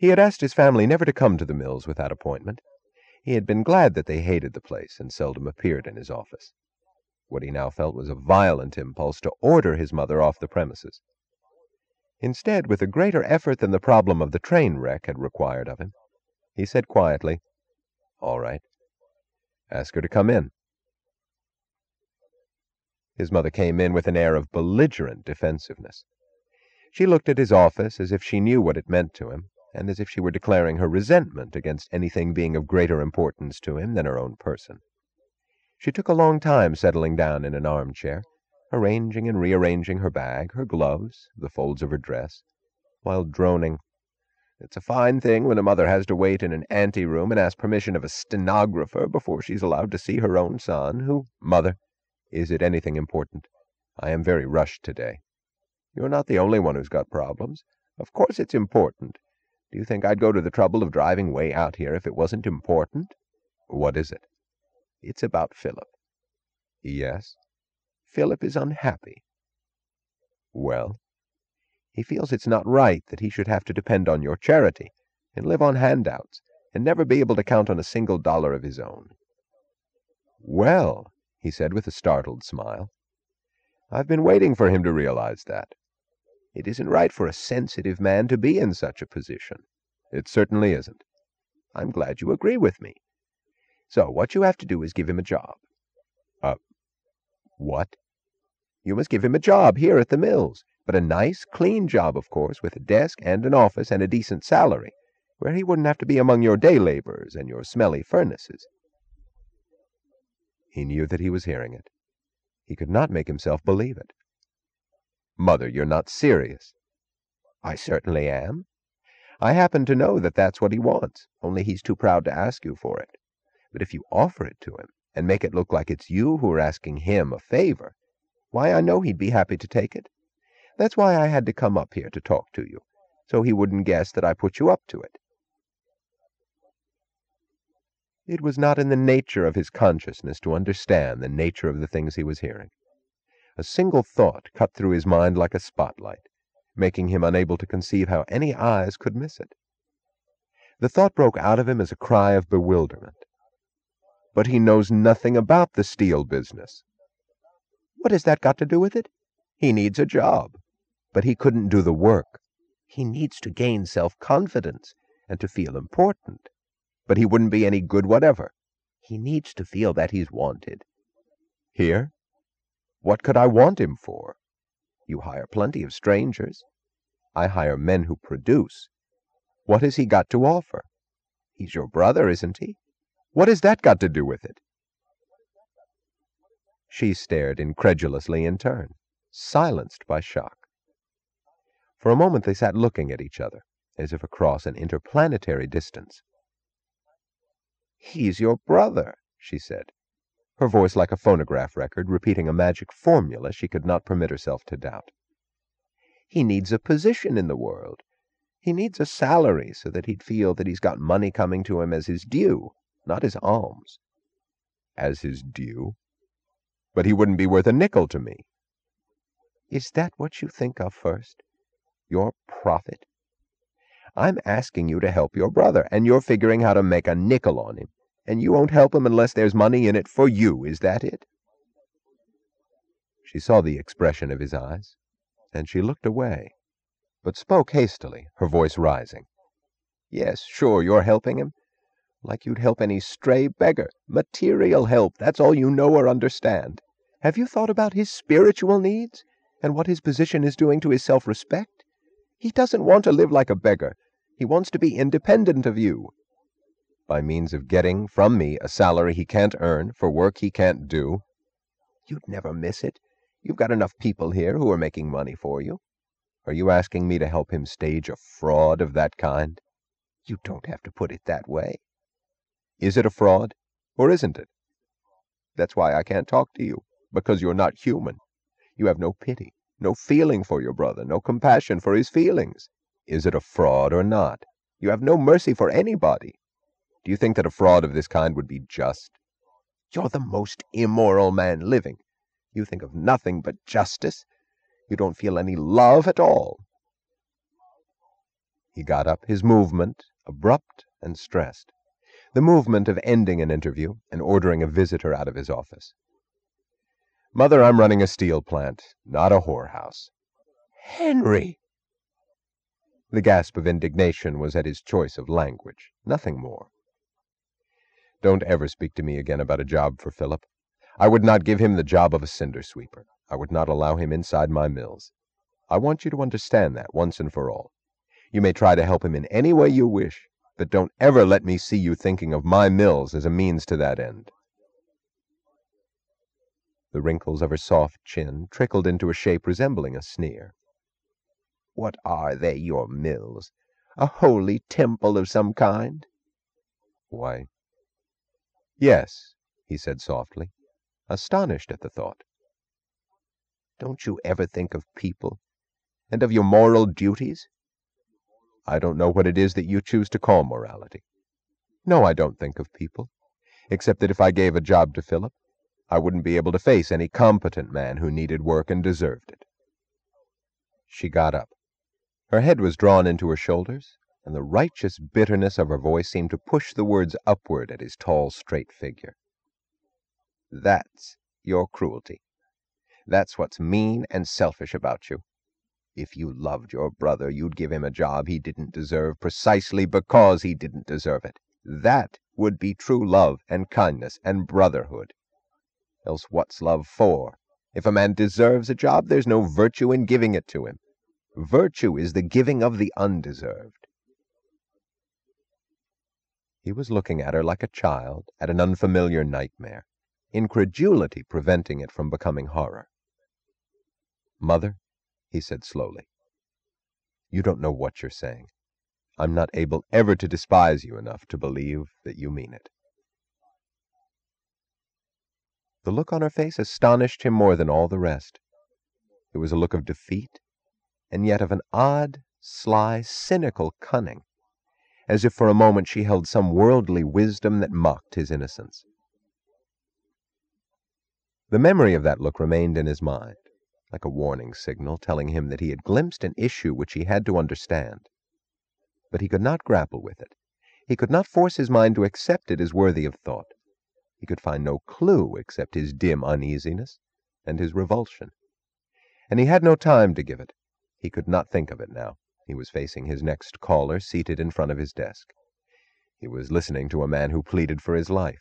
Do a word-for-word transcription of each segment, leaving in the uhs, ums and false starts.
He had asked his family never to come to the mills with that appointment. He had been glad that they hated the place and seldom appeared in his office. What he now felt was a violent impulse to order his mother off the premises. Instead, with a greater effort than the problem of the train wreck had required of him, he said quietly, "All right. Ask her to come in." His mother came in with an air of belligerent defensiveness. She looked at his office as if she knew what it meant to him, and as if she were declaring her resentment against anything being of greater importance to him than her own person. She took a long time settling down in an armchair, arranging and rearranging her bag, her gloves, the folds of her dress, while droning, "It's a fine thing when a mother has to wait in an anteroom and ask permission of a stenographer before she's allowed to see her own son, who—" "Mother, is it anything important? I am very rushed today." "You're not the only one who's got problems. Of course it's important. Do you think I'd go to the trouble of driving way out here if it wasn't important?" "What is it?" "It's about Philip." "Yes?" "Philip is unhappy." "Well?" "He feels it's not right that he should have to depend on your charity, and live on handouts, and never be able to count on a single dollar of his own." "Well," he said with a startled smile, "I've been waiting for him to realize that. It isn't right for a sensitive man to be in such a position." "It certainly isn't." "I'm glad you agree with me. So what you have to do is give him a job." "Uh, what?" "You must give him a job here at the mills, but a nice, clean job, of course, with a desk and an office and a decent salary, where he wouldn't have to be among your day laborers and your smelly furnaces." He knew that he was hearing it. He could not make himself believe it. "Mother, you're not serious." "I certainly am. I happen to know that that's what he wants, only he's too proud to ask you for it. But if you offer it to him, and make it look like it's you who are asking him a favor, why, I know he'd be happy to take it. That's why I had to come up here to talk to you, so he wouldn't guess that I put you up to it." It was not in the nature of his consciousness to understand the nature of the things he was hearing. A single thought cut through his mind like a spotlight, making him unable to conceive how any eyes could miss it. The thought broke out of him as a cry of bewilderment. "But he knows nothing about the steel business." "What has that got to do with it? He needs a job." "But he couldn't do the work." "He needs to gain self-confidence and to feel important." "But he wouldn't be any good whatever." "He needs to feel that he's wanted." "Here? What could I want him for?" "You hire plenty of strangers." "I hire men who produce." "What has he got to offer?" "He's your brother, isn't he?" "What has that got to do with it?" She stared incredulously in turn, silenced by shock. For a moment they sat looking at each other, as if across an interplanetary distance. "He's your brother," she said, her voice like a phonograph record repeating a magic formula she could not permit herself to doubt. "He needs a position in the world. He needs a salary so that he'd feel that he's got money coming to him as his due, not his alms." "As his due? But he wouldn't be worth a nickel to me." "Is that what you think of first? Your profit? I'm asking you to help your brother, and you're figuring how to make a nickel on him, and you won't help him unless there's money in it for you. Is that it?" She saw the expression of his eyes, and she looked away, but spoke hastily, her voice rising. "Yes, sure, you're helping him. Like you'd help any stray beggar. Material help, that's all you know or understand. Have you thought about his spiritual needs, and what his position is doing to his self-respect? He doesn't want to live like a beggar. He wants to be independent of you." "By means of getting from me a salary he can't earn, for work he can't do?" "You'd never miss it. You've got enough people here who are making money for you." "Are you asking me to help him stage a fraud of that kind?" "You don't have to put it that way." "Is it a fraud, or isn't it?" "That's why I can't talk to you, because you're not human. You have no pity, no feeling for your brother, no compassion for his feelings. Is it a fraud or not? You have no mercy for anybody. Do you think that a fraud of this kind would be just?" "You're the most immoral man living. You think of nothing but justice. You don't feel any love at all." He got up, his movement abrupt and stressed, the movement of ending an interview and ordering a visitor out of his office. "Mother, I'm running a steel plant, not a whorehouse." "Henry!" The gasp of indignation was at his choice of language, nothing more. "Don't ever speak to me again about a job for Philip. I would not give him the job of a cinder sweeper. I would not allow him inside my mills. I want you to understand that once and for all. You may try to help him in any way you wish, but don't ever let me see you thinking of my mills as a means to that end." The wrinkles of her soft chin trickled into a shape resembling a sneer. "What are they, your mills? A holy temple of some kind?" "Why, yes," he said softly, astonished at the thought. "Don't you ever think of people, and of your moral duties?" "I don't know what it is that you choose to call morality. No, I don't think of people, except that if I gave a job to Philip, I wouldn't be able to face any competent man who needed work and deserved it." She got up. Her head was drawn into her shoulders, and the righteous bitterness of her voice seemed to push the words upward at his tall, straight figure. "That's your cruelty. That's what's mean and selfish about you. If you loved your brother, you'd give him a job he didn't deserve precisely because he didn't deserve it. That would be true love and kindness and brotherhood. Else what's love for? If a man deserves a job, there's no virtue in giving it to him. Virtue is the giving of the undeserved." He was looking at her like a child at an unfamiliar nightmare, incredulity preventing it from becoming horror. "Mother," he said slowly, "you don't know what you're saying. I'm not able ever to despise you enough to believe that you mean it." The look on her face astonished him more than all the rest. It was a look of defeat, and yet of an odd, sly, cynical cunning, as if for a moment she held some worldly wisdom that mocked his innocence. The memory of that look remained in his mind, like a warning signal telling him that he had glimpsed an issue which he had to understand. But he could not grapple with it. He could not force his mind to accept it as worthy of thought. He could find no clue except his dim uneasiness and his revulsion. And he had no time to give it. He could not think of it now. He was facing his next caller, seated in front of his desk. He was listening to a man who pleaded for his life.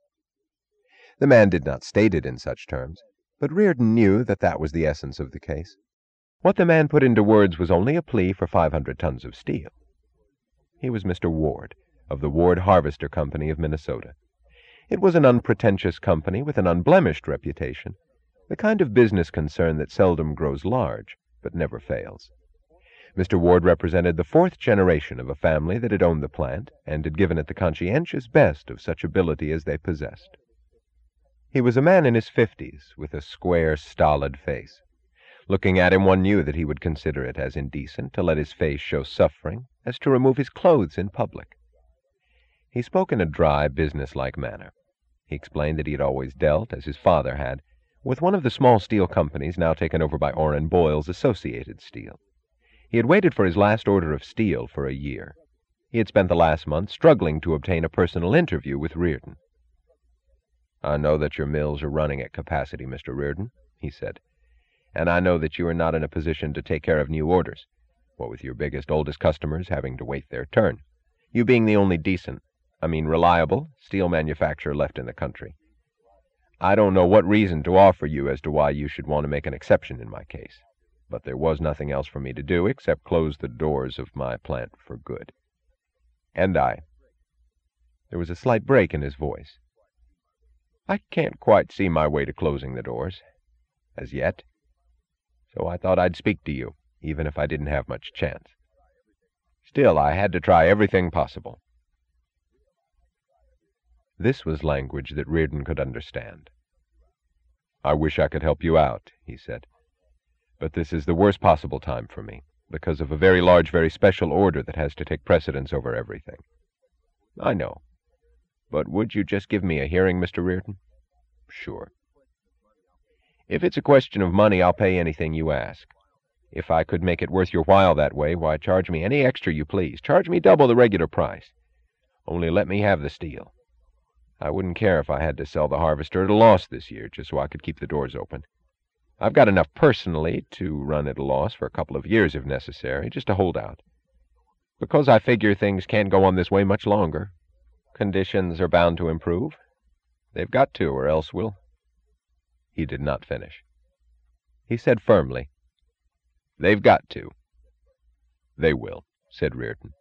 The man did not state it in such terms, but Reardon knew that that was the essence of the case. What the man put into words was only a plea for five hundred tons of steel. He was Mister Ward, of the Ward Harvester Company of Minnesota. It was an unpretentious company with an unblemished reputation, the kind of business concern that seldom grows large, but never fails. Mister Ward represented the fourth generation of a family that had owned the plant and had given it the conscientious best of such ability as they possessed. He was a man in his fifties, with a square, stolid face. Looking at him, one knew that he would consider it as indecent to let his face show suffering as to remove his clothes in public. He spoke in a dry, business-like manner. He explained that he had always dealt, as his father had, with one of the small steel companies now taken over by Orrin Boyle's Associated Steel. He had waited for his last order of steel for a year. He had spent the last month struggling to obtain a personal interview with Reardon. "I know that your mills are running at capacity, Mister Reardon," he said, "and I know that you are not in a position to take care of new orders, what with your biggest, oldest customers having to wait their turn, you being the only decent, I mean reliable, steel manufacturer left in the country. I don't know what reason to offer you as to why you should want to make an exception in my case, but there was nothing else for me to do except close the doors of my plant for good. And I—" There was a slight break in his voice. "I can't quite see my way to closing the doors, as yet. So I thought I'd speak to you, even if I didn't have much chance. Still, I had to try everything possible." This was language that Reardon could understand. "I wish I could help you out," he said, "but this is the worst possible time for me, because of a very large, very special order that has to take precedence over everything." "I know. But would you just give me a hearing, Mister Reardon?" "Sure." "If it's a question of money, I'll pay anything you ask. If I could make it worth your while that way, why, charge me any extra you please. Charge me double the regular price. Only let me have the steel. I wouldn't care if I had to sell the Harvester at a loss this year, just so I could keep the doors open. I've got enough personally to run at a loss for a couple of years if necessary, just to hold out. Because I figure things can't go on this way much longer. Conditions are bound to improve. They've got to, or else we'll... He did not finish. He said firmly, "They've got to." "They will," said Reardon.